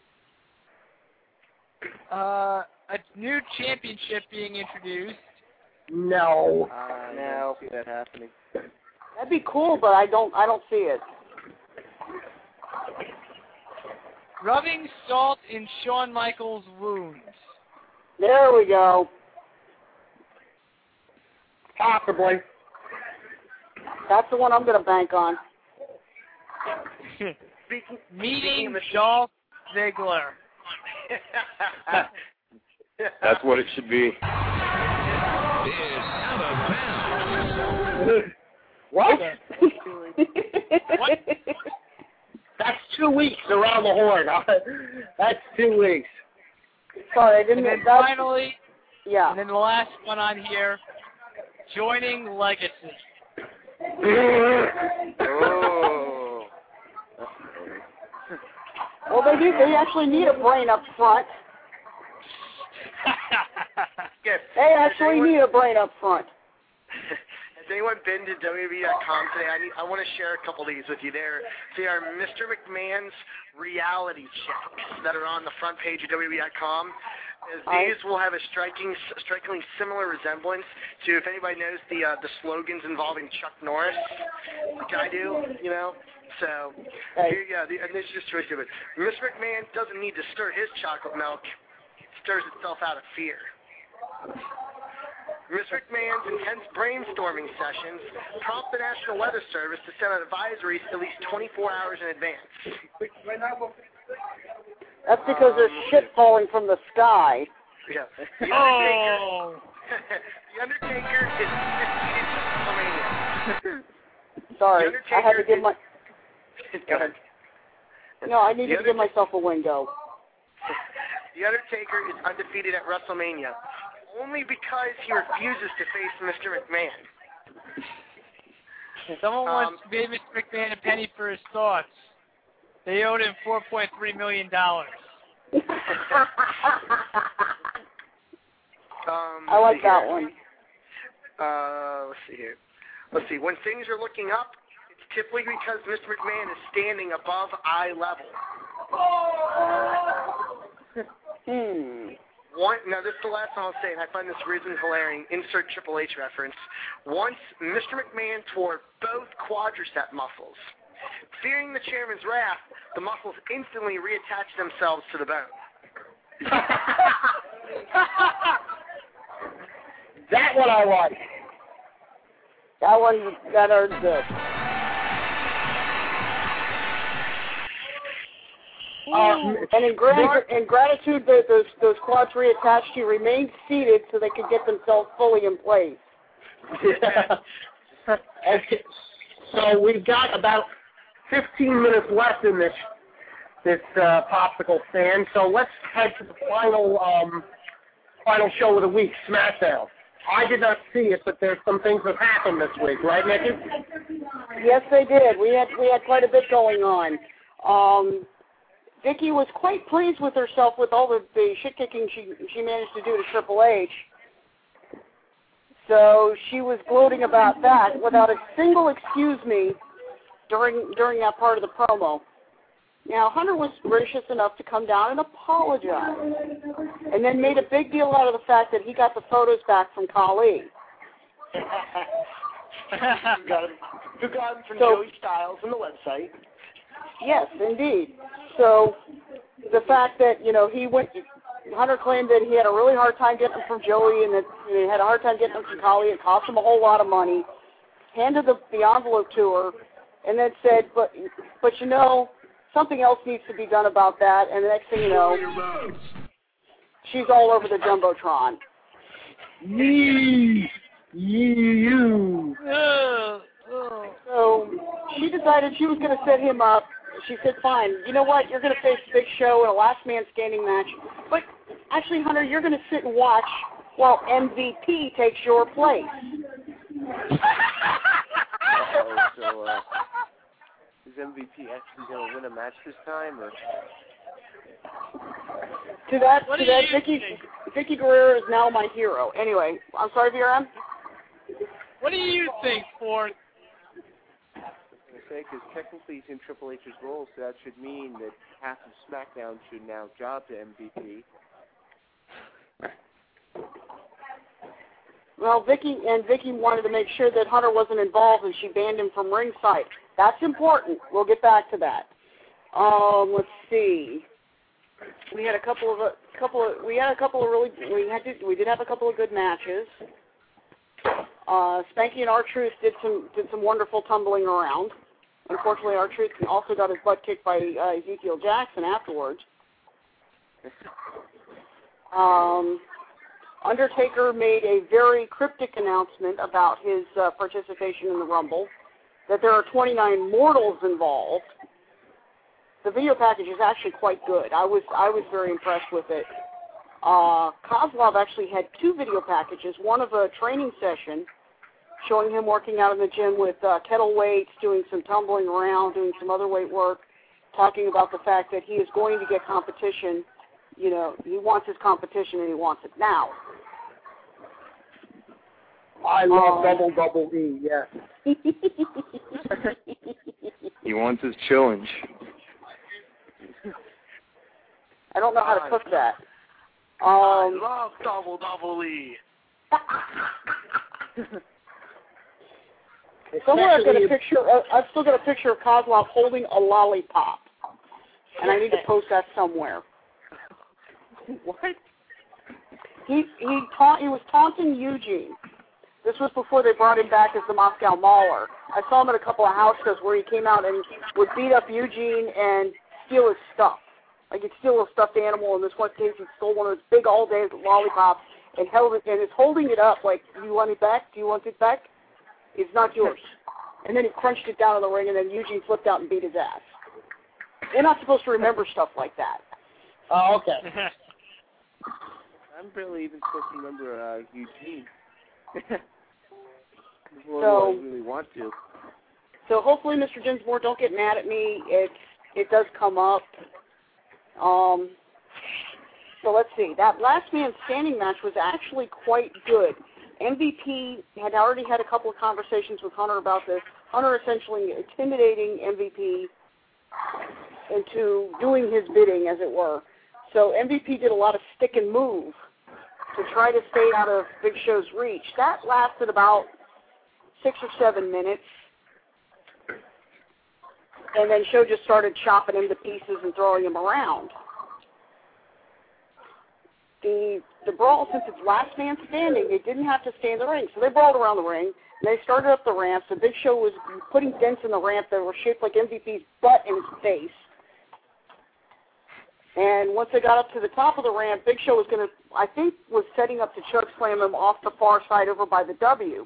Uh, a new championship being introduced. No. I No. don't see that happening. That'd be cool, but I don't I don't see it. Rubbing salt in Shawn Michaels' wounds. There we go. Possibly. That's the one I'm going to bank on. Speaking, Meeting of Dolph Ziggler. That's what it should be. What? What? That's two weeks around the horn. That's two weeks. Sorry, I didn't. And then That's, finally, yeah. and then the last one on here, joining Legacy. Oh. Well, they do. They actually need a brain up front. Good. They actually need a brain up front. Has anyone been to W W E dot com today? I need, I want to share a couple of these with you. They're, they are Mister McMahon's reality checks that are on the front page of W W E dot com. As these will have a striking, strikingly similar resemblance to, if anybody knows the uh, the slogans involving Chuck Norris, which I do, you know. So Hey. here you go. The, and this is just really stupid. Mister McMahon doesn't need to stir his chocolate milk; it stirs itself out of fear. Mister McMahon's intense brainstorming sessions prompt the National Weather Service to send out advisories at least twenty-four hours in advance. That's because um, there's shit falling from the sky. Yeah. The Undertaker, oh. The Undertaker is undefeated at WrestleMania. Sorry, I had to give is, my... Go ahead. No, I needed to give myself a window. The Undertaker is undefeated at WrestleMania, only because he refuses to face Mister McMahon. Someone um, wants to pay Mister McMahon a penny for his thoughts. They owed him four point three million dollars. um, I like that here. one. Uh, let's see here. Let's see. When things are looking up, it's typically because Mister McMahon is standing above eye level. Hmm. One, now, this is the last one I'll say, and I find this reason hilarious. Insert Triple H reference. Once, Mister McMahon tore both quadricep muscles. Fearing the chairman's wrath, the muscles instantly reattach themselves to the bone. That one I like. That one, that earned good. Um, and in, gra- in gratitude that those, those quads reattached, he remained seated so they could get themselves fully in place. Okay. So we've got about fifteen minutes left in this this uh, popsicle stand. So let's head to the final um, final show of the week, SmackDown. I did not see it, but there's some things that happened this week, right, Nikki? Yes, they did. We had we had quite a bit going on. Um, Vicky was quite pleased with herself with all the, the shit kicking she she managed to do to Triple H. So she was gloating about that without a single excuse me during during that part of the promo. Now, Hunter was gracious enough to come down and apologize, and then made a big deal out of the fact that he got the photos back from Khali. Who got him, who got him from so, Joey Styles on the website. Yes, indeed. So the fact that, you know, he went, Hunter claimed that he had a really hard time getting them from Joey and that he had a hard time getting them from Khali. It cost him a whole lot of money. Handed the, the envelope to her and then said, but, but you know, something else needs to be done about that. And the next thing you know, she's all over the Jumbotron. Yee! You! So she decided she was going to set him up. She said, fine, you know what, you're going to face Big Show in a last man standing match. But actually, Hunter, you're going to sit and watch while M V P takes your place. Uh-oh, so, uh, is M V P actually going to win a match this time? Or? To that, what to that, Vicky, Vicky Guerrero is now my hero. Anyway, I'm sorry, V R M? What do you think, Ford? Because technically he's in Triple H's role, so that should mean that half of SmackDown should now job to M V P. Well, Vicky and Vicky wanted to make sure that Hunter wasn't involved, and she banned him from ringside. That's important. We'll get back to that. Um, let's see. We had a couple of a couple of we had a couple of really we had to, we did have a couple of good matches. Uh, Spanky and R-Truth did some did some wonderful tumbling around. Unfortunately, R-Truth also got his butt kicked by uh, Ezekiel Jackson afterwards. Um, Undertaker made a very cryptic announcement about his uh, participation in the Rumble, that there are twenty-nine mortals involved. The video package is actually quite good. I was I was very impressed with it. Uh, Kozlov actually had two video packages, one of a training session showing him working out in the gym with uh, kettle weights, doing some tumbling around, doing some other weight work, talking about the fact that he is going to get competition. You know, he wants his competition and he wants it now. I love um, double double E, yes. He wants his challenge. I don't know how to cook that. I Um, love double double E. Somewhere I've got a picture. Uh, I've still got a picture of Kozlov holding a lollipop, and I need to post that somewhere. What? he he taunt he was taunting Eugene. This was before they brought him back as the Moscow Mauler. I saw him at a couple of house shows where he came out and would beat up Eugene and steal his stuff. Like he'd steal a stuffed animal. In this one case, he stole one of those big all-day lollipops and held it and is holding it up like, "Do you want it back? Do you want it back? It's not yours." And then he crunched it down in the ring, and then Eugene flipped out and beat his ass. They're not supposed to remember stuff like that. Oh, okay. I'm barely even supposed to remember uh, Eugene. So, I really want to. So hopefully, Mister Dinsmore, don't get mad at me. It's it does come up. Um. So let's see. That last man standing match was actually quite good. M V P had already had a couple of conversations with Hunter about this. Hunter essentially intimidating M V P into doing his bidding, as it were. So M V P did a lot of stick and move to try to stay out of Big Show's reach. That lasted about six or seven minutes. And then Show just started chopping him to pieces and throwing him around. The the brawl, since it's last man standing, they didn't have to stay in the ring. So they brawled around the ring. And they started up the ramps. The Big Show was putting dents in the ramp that were shaped like M V P's butt in his face. And once they got up to the top of the ramp, Big Show was going to, I think, was setting up to choke slam him off the far side over by the W.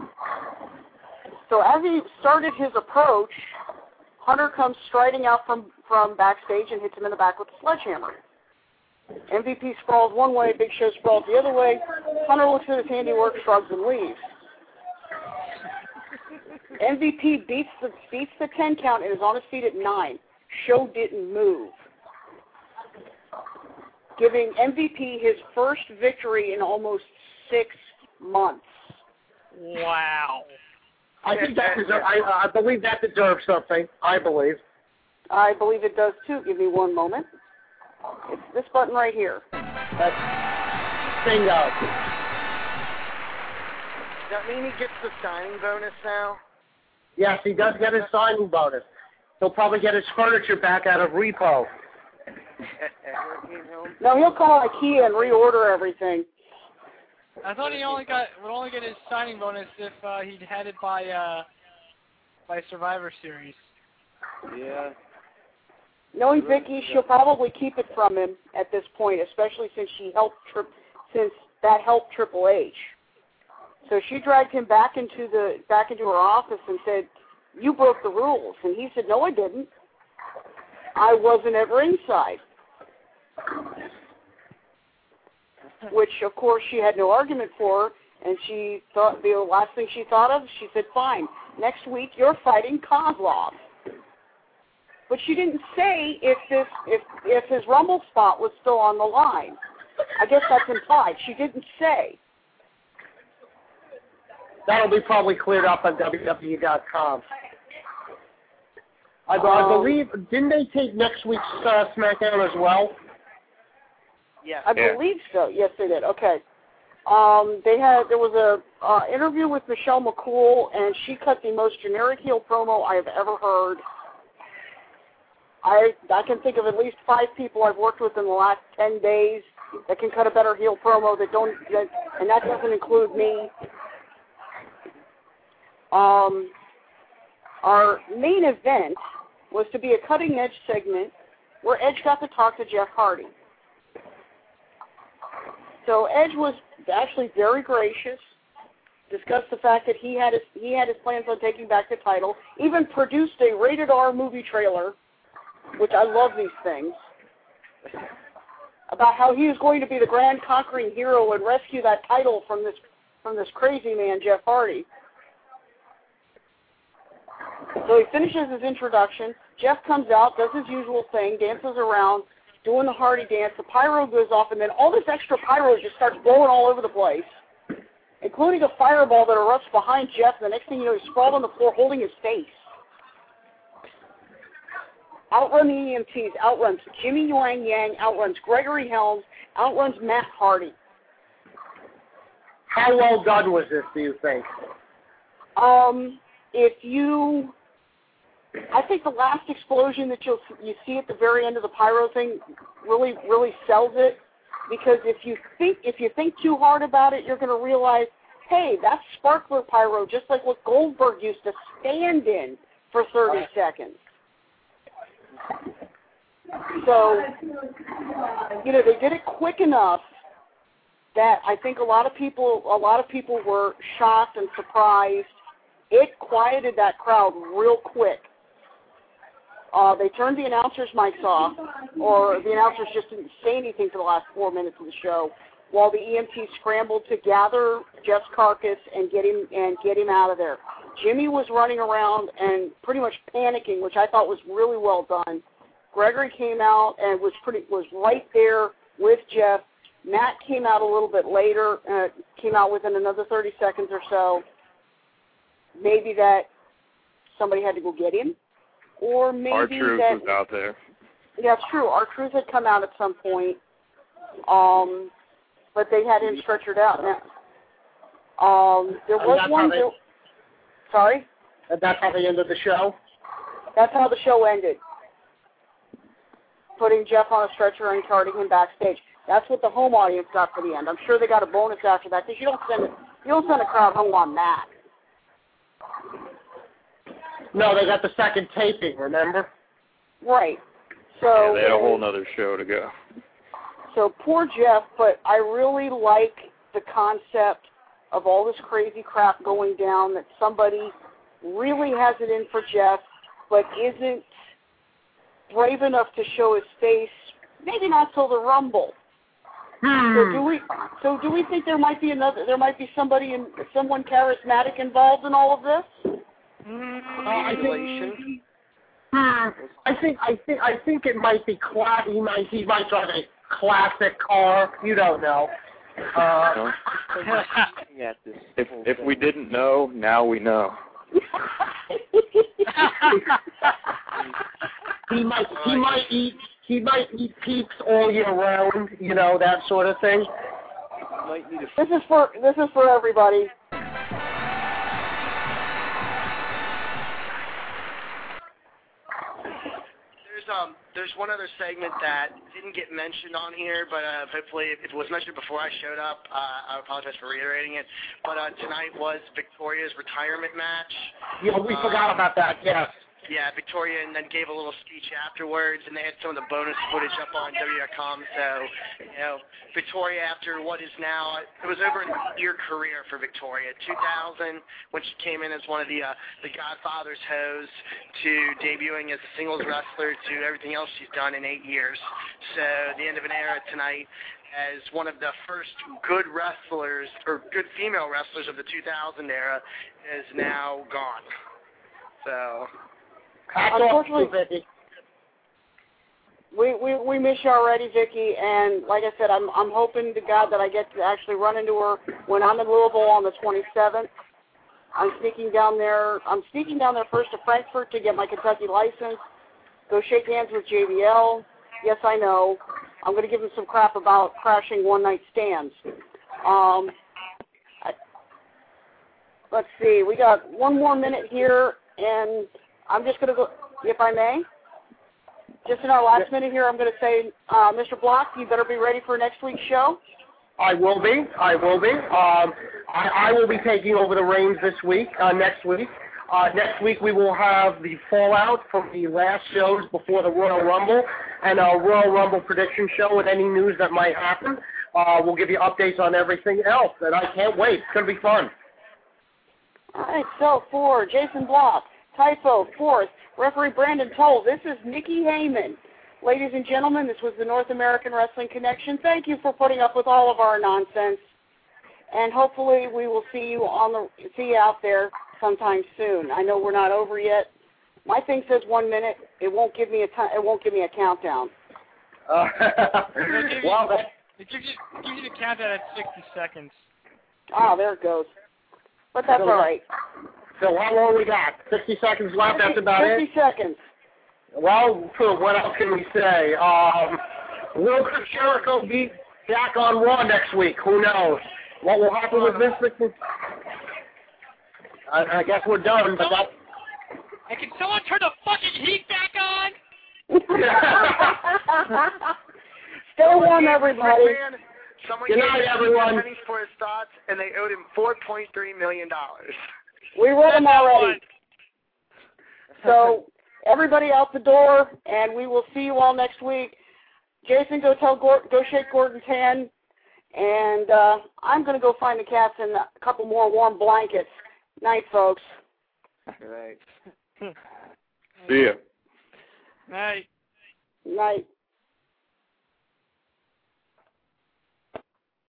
So as he started his approach, Hunter comes striding out from, from backstage and hits him in the back with a sledgehammer. M V P sprawls one way, Big Show sprawls the other way. Hunter looks at his handiwork, shrugs, and leaves. M V P beats the beats the ten count and is on his feet at nine. Show didn't move, giving M V P his first victory in almost six months. Wow. I think that deserves, I, I believe that deserves something. I believe. I believe it does too. Give me one moment. It's this button right here. That's bingo. Does that mean he gets the signing bonus now? Yes, he does get his signing bonus. He'll probably get his furniture back out of repo. No, he'll call IKEA and reorder everything. I thought he only got would only get his signing bonus if uh, he'd had it by uh, by Survivor Series. Yeah. Knowing Vicky, she'll probably keep it from him at this point, especially since she helped tri- since that helped Triple H. So she dragged him back into the back into her office and said, "You broke the rules." And he said, "No, I didn't. I wasn't at ringside." Which, of course, she had no argument for, and she thought the last thing she thought of, she said, "Fine, next week you're fighting Kozlov." But she didn't say if this if if his Rumble spot was still on the line. I guess that's implied. She didn't say. That'll be probably cleared up on W W E dot com. I, I believe, didn't they take next week's uh, SmackDown as well? Yes. I Yeah. believe so. Yes, they did. Okay. Um, they had there was a uh, interview with Michelle McCool, and she cut the most generic heel promo I have ever heard. I I can think of at least five people I've worked with in the last ten days that can cut a better heel promo that don't, that, and that doesn't include me. Um, our main event was to be a cutting-edge segment where Edge got to talk to Jeff Hardy. So Edge was actually very gracious, discussed the fact that he had his, he had his plans on taking back the title, even produced a rated R movie trailer, which I love these things, about how he was going to be the grand conquering hero and rescue that title from this from this crazy man, Jeff Hardy. So he finishes his introduction. Jeff comes out, does his usual thing, dances around, doing the Hardy dance. The pyro goes off, and then all this extra pyro just starts blowing all over the place, including a fireball that erupts behind Jeff. The next thing you know, he's sprawled on the floor holding his face. Outrun the E M Ts, outruns Jimmy Wang Yang, outruns Gregory Helms, outruns Matt Hardy. How well done was this, do you think? Um, if you, I think the last explosion that you'll you see at the very end of the pyro thing really really sells it. because if you think if you think too hard about it, you're going to realize, hey, that's sparkler pyro, just like what Goldberg used to stand in for thirty seconds. So, you know, they did it quick enough that I think a lot of people a lot of people were shocked and surprised. It quieted that crowd real quick. Uh, they turned the announcers' mics off, or the announcers just didn't say anything for the last four minutes of the show, while the E M Ts scrambled to gather Jeff's carcass and get him and get him out of there. Jimmy was running around and pretty much panicking, which I thought was really well done. Gregory came out and was pretty was right there with Jeff. Matt came out a little bit later, uh, came out within another thirty seconds or so. Maybe that somebody had to go get him. Or maybe R-Truth that, was out there. Yeah, it's true. R-Truth had come out at some point, um, but they had him stretchered out. Now, um, there was one. They, there, sorry. That's how they ended the show. That's how the show ended. Putting Jeff on a stretcher and carting him backstage. That's what the home audience got for the end. I'm sure they got a bonus after that because you don't send you don't send a crowd home on that. No, they got the second taping, remember? Right. So Yeah, they had a whole nother show to go. So poor Jeff, but I really like the concept of all this crazy crap going down, that somebody really has it in for Jeff, but isn't brave enough to show his face, maybe not till the Rumble. Hmm. So do we so do we think there might be another there might be somebody in someone charismatic involved in all of this? Uh, I think, hmm, I think I think I think it might be cla- he might he might drive a classic car. You don't know. Uh, if if we didn't know, now we know. he might he might eat he might eat peeps all year round. You know, that sort of thing. This is for this is for everybody. Um, there's one other segment that didn't get mentioned on here, but uh, hopefully if it was mentioned before I showed up. Uh, I apologize for reiterating it. But uh, tonight was Victoria's retirement match. Yeah, we uh, forgot about that, yes. Yeah, Victoria and then gave a little speech afterwards, and they had some of the bonus footage up on W W E dot com. So, you know, Victoria, after what is now, it was over an eight-year career for Victoria. two thousand, when she came in as one of the uh, the Godfather's hoes, to debuting as a singles wrestler, to everything else she's done in eight years. So, the end of an era tonight as one of the first good wrestlers, or good female wrestlers of the two thousand era, is now gone. So... Unfortunately, we, we we miss you already, Vicky, and like I said, I'm I'm hoping to God that I get to actually run into her when I'm in Louisville on the twenty-seventh. I'm sneaking down there. I'm sneaking down there first to Frankfurt to get my Kentucky license. Go shake hands with J B L. Yes, I know. I'm going to give him some crap about crashing one night stands. Um, I, let's see. We got one more minute here, and I'm just going to go, if I may, just in our last minute here, I'm going to say, uh, Mister Block, you better be ready for next week's show. I will be. I will be. Um, I, I will be taking over the reins this week, uh, next week. Uh, next week we will have the fallout from the last shows before the Royal Rumble and a Royal Rumble prediction show with any news that might happen. Uh, we'll give you updates on everything else, and I can't wait. It's going to be fun. All right, so for Jason Block, Typho, fourth, referee Brandon Toll, this is Nikki Heyman. Ladies and gentlemen, this was the North American Wrestling Connection. Thank you for putting up with all of our nonsense, and hopefully we will see you on the see you out there sometime soon. I know we're not over yet. My thing says one minute. It won't give me a t- it won't give me a countdown. Uh, well, that, it gives you, it gives you the countdown at sixty seconds. Ah, there it goes. But that's all right. So how long we got? sixty seconds left. That's about it. fifty seconds. Well, what else can we say? Um, will Chris Jericho beat Jack on Raw next week? Who knows? What will happen with Vince McMahon? I, I guess we're done, but that's... And can someone turn the fucking heat back on? Stay warm, everybody. McMahon, someone Good gave night, him everyone. pennies for his thoughts, and they owed him four point three million dollars. We read them already. So everybody out the door, and we will see you all next week. Jason, go tell Gor- go shake Gordon's hand, and uh, I'm going to go find the cats and a couple more warm blankets. Night, folks. Right. See ya. Night. Night.